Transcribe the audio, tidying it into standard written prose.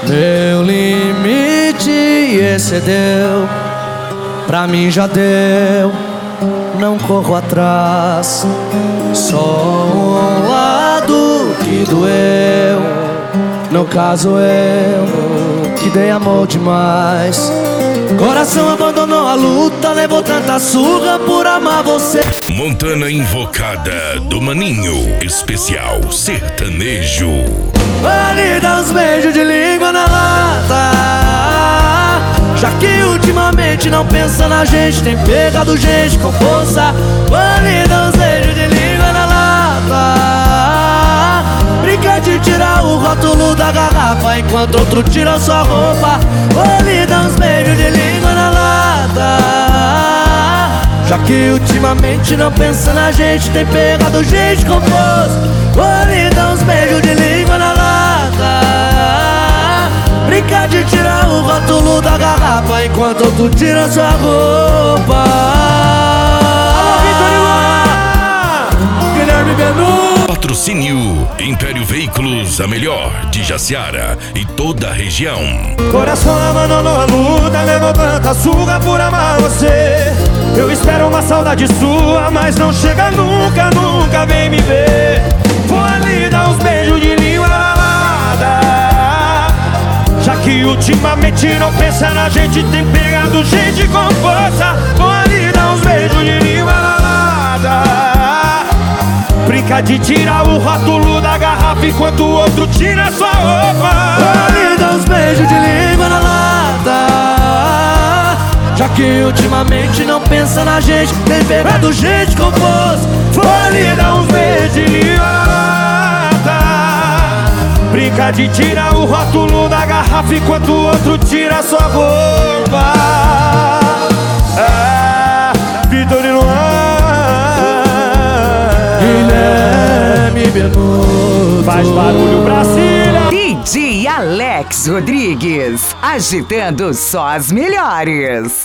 Meu limite excedeu, pra mim já deu, não corro atrás. Só um lado que doeu, no caso eu, que dei amor demais. Coração abandonou a luta, levou tanta surra por amar você. Montana Invocada do Maninho, especial sertanejo. Vale dar uns beijos de língua na lata, já que ultimamente não pensa na gente, tem pegado gente com força. Vale dar uns beijos de língua na lata, brinca de tirar o rótulo da garrafa enquanto outro tira sua roupa. Vale dar uns beijos de língua na lata, já que ultimamente não pensa na gente, tem pegado gente com força. Vale dar uns beijos de língua na lata, brinca de tirar o rótulo da garrafa enquanto outro tira sua roupa. Alô, Vitor Guilherme Benu. Patrocínio Império Veículos, a melhor de Jaciara e toda a região. Coração abandonou a luta, levou tanta surra por amar você. Eu espero uma saudade sua, mas não chega nunca, nunca vem me ver. Vou ali dar uns beijos de língua na lata, já que ultimamente não pensa na gente, tem pegado gente com força. Vou ali dar uns beijos de língua na lata, brinca de tirar o rótulo da garrafa enquanto o outro tira sua roupa. Vou ali dar uns beijos de língua na lata, já que ultimamente não pensa na gente, tem pegado gente com força. Vou ali dar uns beijos de língua na lata, brinca de tirar o rótulo da garrafa enquanto o outro tira sua roupa. Vitor Guilherme Benu. Faz barulho, Brasília. DJ Alex Rodrigues, agitando só as melhores.